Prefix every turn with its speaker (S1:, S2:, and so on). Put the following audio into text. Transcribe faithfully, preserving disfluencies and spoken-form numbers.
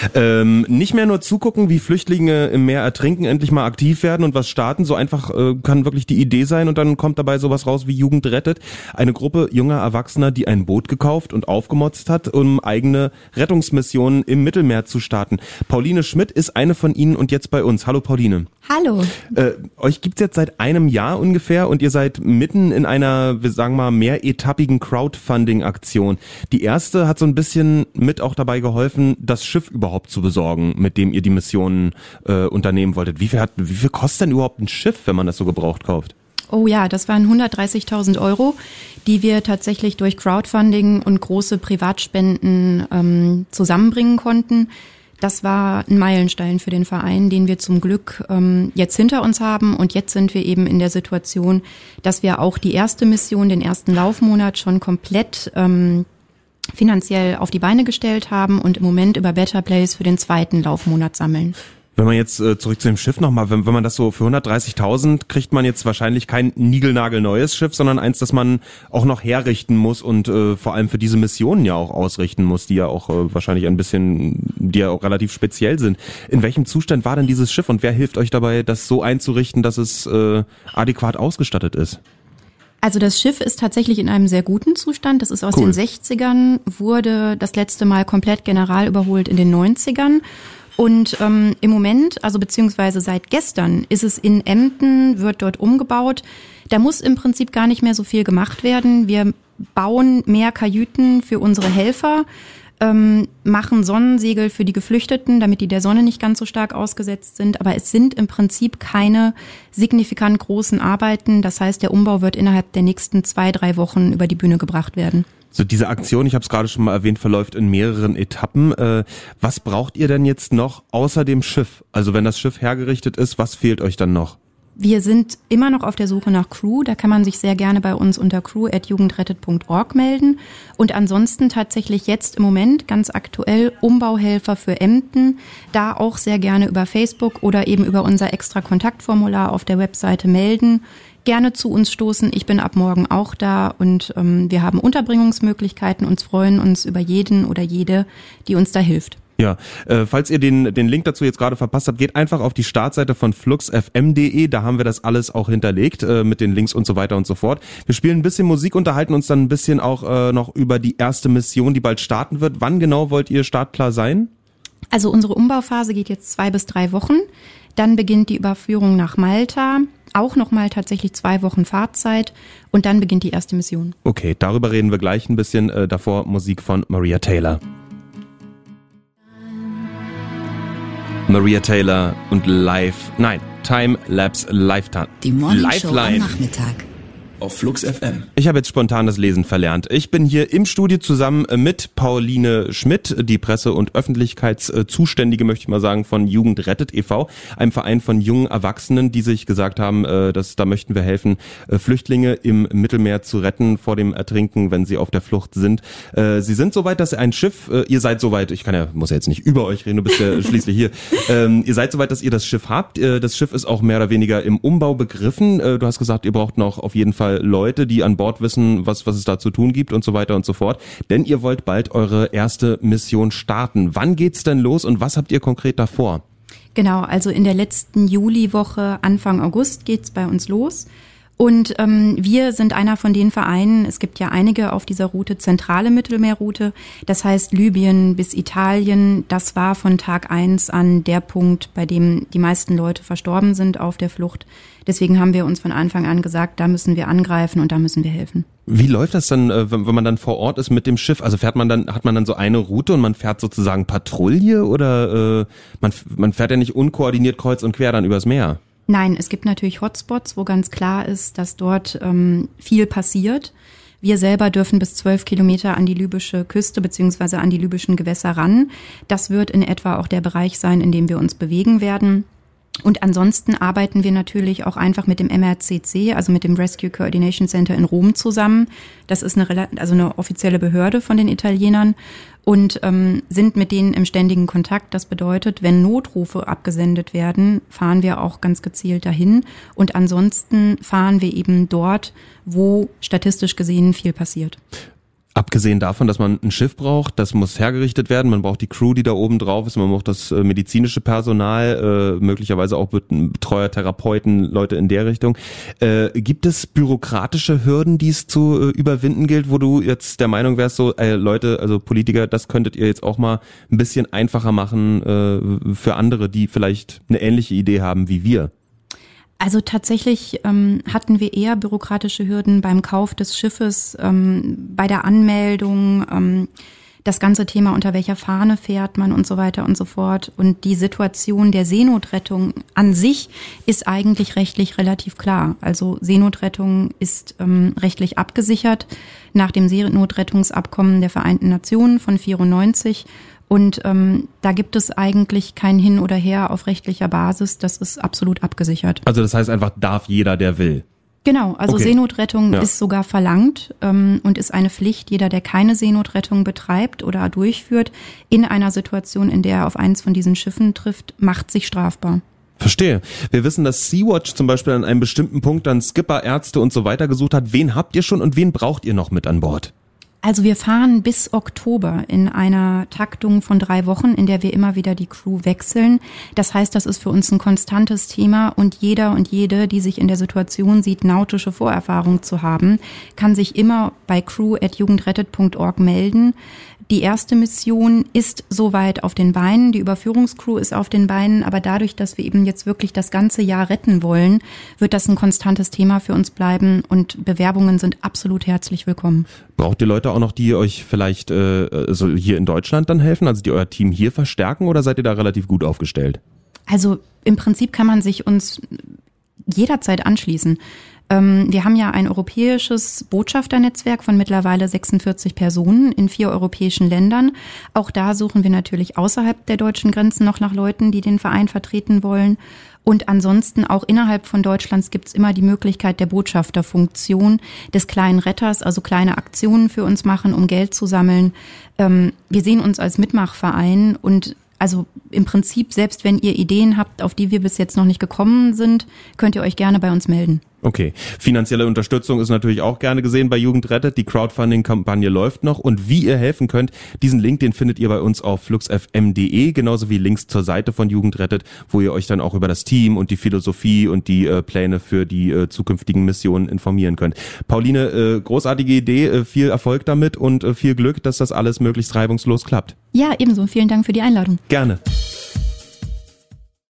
S1: Ähm, nicht mehr nur zugucken, wie Flüchtlinge im Meer ertrinken, endlich mal aktiv werden und was starten. So einfach äh, kann wirklich die Idee sein und dann kommt dabei sowas raus wie Jugend rettet. Eine Gruppe junger Erwachsener, die ein Boot gekauft und aufgemotzt hat, um eigene Rettungsmissionen im Mittelmeer zu starten. Pauline Schmidt ist eine von ihnen und jetzt bei uns. Hallo Pauline.
S2: Hallo.
S1: Äh, euch gibt's jetzt seit einem Jahr ungefähr und ihr seid mitten in einer, wir sagen mal, mehretappigen Crowdfunding-Aktion. Die erste hat so ein bisschen mit auch dabei geholfen, das Schiff überhaupt zu besorgen, mit dem ihr die Missionen äh, unternehmen wolltet. Wie viel hat, wie viel kostet denn überhaupt ein Schiff, wenn man das so gebraucht kauft?
S2: Oh ja, das waren hundertdreißigtausend Euro, die wir tatsächlich durch Crowdfunding und große Privatspenden ähm, zusammenbringen konnten. Das war ein Meilenstein für den Verein, den wir zum Glück ähm, jetzt hinter uns haben. Und jetzt sind wir eben in der Situation, dass wir auch die erste Mission, den ersten Laufmonat schon komplett ähm, finanziell auf die Beine gestellt haben und im Moment über Better Place für den zweiten Laufmonat sammeln.
S1: Wenn man jetzt äh, zurück zu dem Schiff nochmal, wenn, wenn man das so für hundertdreißigtausend kriegt man jetzt wahrscheinlich kein niegelnagelneues Schiff, sondern eins, das man auch noch herrichten muss und äh, vor allem für diese Missionen ja auch ausrichten muss, die ja auch äh, wahrscheinlich ein bisschen, die ja auch relativ speziell sind. In welchem Zustand war denn dieses Schiff und wer hilft euch dabei, das so einzurichten, dass es äh, adäquat ausgestattet ist?
S2: Also das Schiff ist tatsächlich in einem sehr guten Zustand. Das ist aus
S1: Cool.
S2: den sechzigern, wurde das letzte Mal komplett general überholt in den neunzigern. Und ähm, im Moment, also beziehungsweise seit gestern, ist es in Emden, wird dort umgebaut. Da muss im Prinzip gar nicht mehr so viel gemacht werden. Wir bauen mehr Kajüten für unsere Helfer, ähm, machen Sonnensegel für die Geflüchteten, damit die der Sonne nicht ganz so stark ausgesetzt sind. Aber es sind im Prinzip keine signifikant großen Arbeiten. Das heißt, der Umbau wird innerhalb der nächsten zwei, drei Wochen über die Bühne gebracht werden.
S1: So diese Aktion, ich habe es gerade schon mal erwähnt, verläuft in mehreren Etappen. Äh, was braucht ihr denn jetzt noch außer dem Schiff? Also wenn das Schiff hergerichtet ist, was fehlt euch dann noch?
S2: Wir sind immer noch auf der Suche nach Crew. Da kann man sich sehr gerne bei uns unter crew at jugendrettet punkt org melden. Und ansonsten tatsächlich jetzt im Moment ganz aktuell Umbauhelfer für Emden. Da auch sehr gerne über Facebook oder eben über unser extra Kontaktformular auf der Webseite melden. Gerne zu uns stoßen. Ich bin ab morgen auch da und ähm, wir haben Unterbringungsmöglichkeiten und freuen uns über jeden oder jede, die uns da hilft.
S1: Ja, äh, falls ihr den den Link dazu jetzt gerade verpasst habt, geht einfach auf die Startseite von flux f m punkt d e, da haben wir das alles auch hinterlegt äh, mit den Links und so weiter und so fort. Wir spielen ein bisschen Musik, unterhalten uns dann ein bisschen auch äh, noch über die erste Mission, die bald starten wird. Wann genau wollt ihr startklar sein?
S2: Also unsere Umbauphase geht jetzt zwei bis drei Wochen. Dann beginnt die Überführung nach Malta. Auch nochmal tatsächlich zwei Wochen Fahrzeit und dann beginnt die erste Mission.
S1: Okay, darüber reden wir gleich ein bisschen. Äh, davor Musik von Maria Taylor. Maria Taylor und Live, nein, Time Lapse Lifetime.
S3: Die Morning Show am Nachmittag. Auf Flux F M.
S1: Ich habe jetzt spontan das Lesen verlernt. Ich bin hier im Studio zusammen mit Pauline Schmidt, die Presse- und Öffentlichkeitszuständige, möchte ich mal sagen, von Jugend rettet e V, einem Verein von jungen Erwachsenen, die sich gesagt haben, dass da möchten wir helfen, Flüchtlinge im Mittelmeer zu retten vor dem Ertrinken, wenn sie auf der Flucht sind. Sie sind soweit, dass ein Schiff, ihr seid soweit, ich kann ja, muss ja jetzt nicht über euch reden, du bist ja schließlich hier, ihr seid soweit, dass ihr das Schiff habt. Das Schiff ist auch mehr oder weniger im Umbau begriffen. Du hast gesagt, ihr braucht noch auf jeden Fall Leute, die an Bord wissen, was, was es da zu tun gibt und so weiter und so fort. Denn ihr wollt bald eure erste Mission starten. Wann geht's denn los und was habt ihr konkret davor?
S2: Genau, also in der letzten Juliwoche, Anfang August geht's bei uns los. Und ähm, wir sind einer von den Vereinen, es gibt ja einige auf dieser Route, zentrale Mittelmeerroute, das heißt Libyen bis Italien, das war von Tag eins an der Punkt, bei dem die meisten Leute verstorben sind auf der Flucht. Deswegen haben wir uns von Anfang an gesagt, da müssen wir angreifen und da müssen wir helfen.
S1: Wie läuft das dann, wenn man dann vor Ort ist mit dem Schiff? Also fährt man dann, hat man dann so eine Route und man fährt sozusagen Patrouille oder äh, man, man fährt ja nicht unkoordiniert kreuz und quer dann übers Meer?
S2: Nein, es gibt natürlich Hotspots, wo ganz klar ist, dass dort ähm, viel passiert. Wir selber dürfen bis zwölf Kilometer an die libysche Küste beziehungsweise an die libyschen Gewässer ran. Das wird in etwa auch der Bereich sein, in dem wir uns bewegen werden. Und ansonsten arbeiten wir natürlich auch einfach mit dem M R C C, also mit dem Rescue Coordination Center in Rom zusammen. Das ist eine, also eine offizielle Behörde von den Italienern und ähm, sind mit denen im ständigen Kontakt. Das bedeutet, wenn Notrufe abgesendet werden, fahren wir auch ganz gezielt dahin. Und ansonsten fahren wir eben dort, wo statistisch gesehen viel passiert.
S1: Abgesehen davon, dass man ein Schiff braucht, das muss hergerichtet werden, man braucht die Crew, die da oben drauf ist, man braucht das äh, medizinische Personal, äh, möglicherweise auch Betreuer, Therapeuten, Leute in der Richtung. Äh, gibt es bürokratische Hürden, die es zu äh, überwinden gilt, wo du jetzt der Meinung wärst, so äh, Leute, also Politiker, das könntet ihr jetzt auch mal ein bisschen einfacher machen äh, für andere, die vielleicht eine ähnliche Idee haben wie wir?
S2: Also tatsächlich ähm, hatten wir eher bürokratische Hürden beim Kauf des Schiffes, ähm, bei der Anmeldung, ähm, das ganze Thema, unter welcher Fahne fährt man und so weiter und so fort. Und die Situation der Seenotrettung an sich ist eigentlich rechtlich relativ klar. Also Seenotrettung ist ähm, rechtlich abgesichert nach dem Seenotrettungsabkommen der Vereinten Nationen von vierundneunzig. Und ähm, da gibt es eigentlich kein Hin oder Her auf rechtlicher Basis. Das ist absolut abgesichert.
S1: Also das heißt einfach, darf jeder, der will.
S2: Genau, also okay. Seenotrettung
S1: Ja.
S2: ist sogar verlangt ähm, und ist eine Pflicht. Jeder, der keine Seenotrettung betreibt oder durchführt, in einer Situation, in der er auf eins von diesen Schiffen trifft, macht sich strafbar.
S1: Verstehe. Wir wissen, dass Sea-Watch zum Beispiel an einem bestimmten Punkt dann Skipper, Ärzte und so weiter gesucht hat. Wen habt ihr schon und wen braucht ihr noch mit an Bord?
S2: Also wir fahren bis Oktober in einer Taktung von drei Wochen, in der wir immer wieder die Crew wechseln. Das heißt, das ist für uns ein konstantes Thema und jeder und jede, die sich in der Situation sieht, nautische Vorerfahrung zu haben, kann sich immer bei crew at jugendrettet punkt org melden. Die erste Mission ist soweit auf den Beinen, die Überführungscrew ist auf den Beinen, aber dadurch, dass wir eben jetzt wirklich das ganze Jahr retten wollen, wird das ein konstantes Thema für uns bleiben und Bewerbungen sind absolut herzlich willkommen.
S1: Braucht ihr Leute auch noch, die euch vielleicht äh, also hier in Deutschland dann helfen, also die euer Team hier verstärken oder seid ihr da relativ gut aufgestellt?
S2: Also im Prinzip kann man sich uns jederzeit anschließen. Wir haben ja ein europäisches Botschafternetzwerk von mittlerweile sechsundvierzig Personen in vier europäischen Ländern. Auch da suchen wir natürlich außerhalb der deutschen Grenzen noch nach Leuten, die den Verein vertreten wollen. Und ansonsten auch innerhalb von Deutschlands gibt es immer die Möglichkeit der Botschafterfunktion des kleinen Retters, also kleine Aktionen für uns machen, um Geld zu sammeln. Wir sehen uns als Mitmachverein und also im Prinzip, selbst wenn ihr Ideen habt, auf die wir bis jetzt noch nicht gekommen sind, könnt ihr euch gerne bei uns melden.
S1: Okay. Finanzielle Unterstützung ist natürlich auch gerne gesehen bei Jugend rettet. Die Crowdfunding-Kampagne läuft noch. Und wie ihr helfen könnt, diesen Link, den findet ihr bei uns auf fluxfm punkt de, genauso wie Links zur Seite von Jugend rettet, wo ihr euch dann auch über das Team und die Philosophie und die äh, Pläne für die äh, zukünftigen Missionen informieren könnt. Pauline, äh, großartige Idee, äh, viel Erfolg damit und äh, viel Glück, dass das alles möglichst reibungslos klappt.
S2: Ja, ebenso. Vielen Dank für die Einladung.
S1: Gerne.